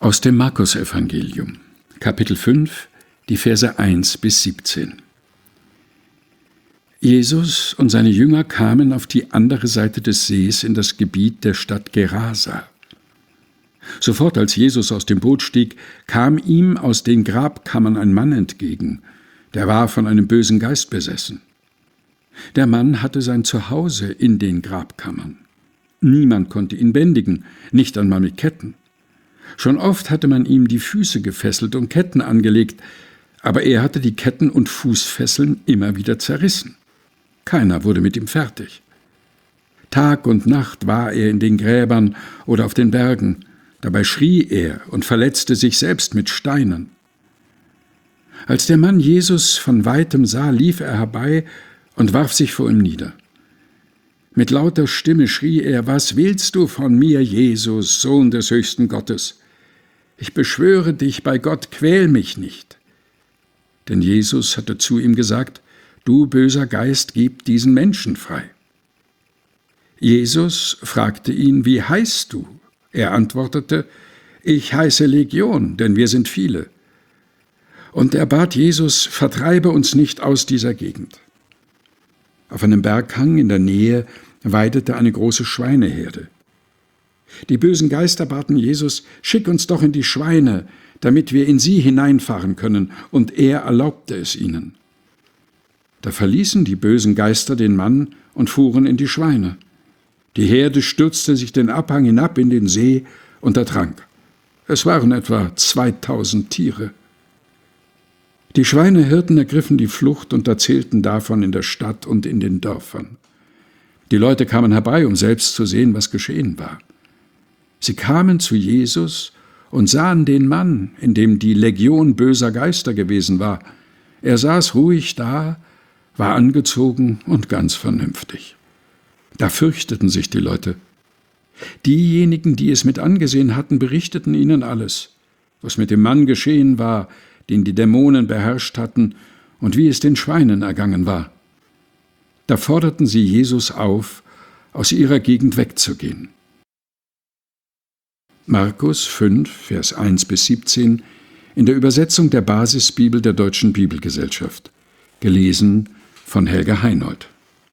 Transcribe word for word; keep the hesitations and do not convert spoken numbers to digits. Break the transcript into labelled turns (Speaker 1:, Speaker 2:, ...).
Speaker 1: Aus dem Markusevangelium, Kapitel fünf, die Verse eins bis siebzehn. Jesus und seine Jünger kamen auf die andere Seite des Sees in das Gebiet der Stadt Gerasa. Sofort als Jesus aus dem Boot stieg, kam ihm aus den Grabkammern ein Mann entgegen, der war von einem bösen Geist besessen. Der Mann hatte sein Zuhause in den Grabkammern. Niemand konnte ihn bändigen, nicht einmal mit Ketten. Schon oft hatte man ihm die Füße gefesselt und Ketten angelegt, aber er hatte die Ketten und Fußfesseln immer wieder zerrissen. Keiner wurde mit ihm fertig. Tag und Nacht war er in den Gräbern oder auf den Bergen. Dabei schrie er und verletzte sich selbst mit Steinen. Als der Mann Jesus von weitem sah, lief er herbei und warf sich vor ihm nieder. Mit lauter Stimme schrie er: »Was willst du von mir, Jesus, Sohn des höchsten Gottes? Ich beschwöre dich bei Gott, quäl mich nicht.« Denn Jesus hatte zu ihm gesagt: »Du böser Geist, gib diesen Menschen frei.« Jesus fragte ihn: »Wie heißt du?« Er antwortete: »Ich heiße Legion, denn wir sind viele.« Und er bat Jesus: »Vertreibe uns nicht aus dieser Gegend.« Auf einem Berghang in der Nähe weidete eine große Schweineherde. Die bösen Geister baten Jesus: »Schick uns doch in die Schweine, damit wir in sie hineinfahren können.« Und er erlaubte es ihnen. Da verließen die bösen Geister den Mann und fuhren in die Schweine. Die Herde stürzte sich den Abhang hinab in den See und ertrank. Es waren etwa zweitausend Tiere. Die Schweinehirten ergriffen die Flucht und erzählten davon in der Stadt und in den Dörfern. Die Leute kamen herbei, um selbst zu sehen, was geschehen war. Sie kamen zu Jesus und sahen den Mann, in dem die Legion böser Geister gewesen war. Er saß ruhig da, war angezogen und ganz vernünftig. Da fürchteten sich die Leute. Diejenigen, die es mit angesehen hatten, berichteten ihnen alles, was mit dem Mann geschehen war, den die Dämonen beherrscht hatten, und wie es den Schweinen ergangen war. Da forderten sie Jesus auf, aus ihrer Gegend wegzugehen. Markus fünf, Vers eins bis siebzehn, in der Übersetzung der Basisbibel der Deutschen Bibelgesellschaft. Gelesen von Helga Heinold.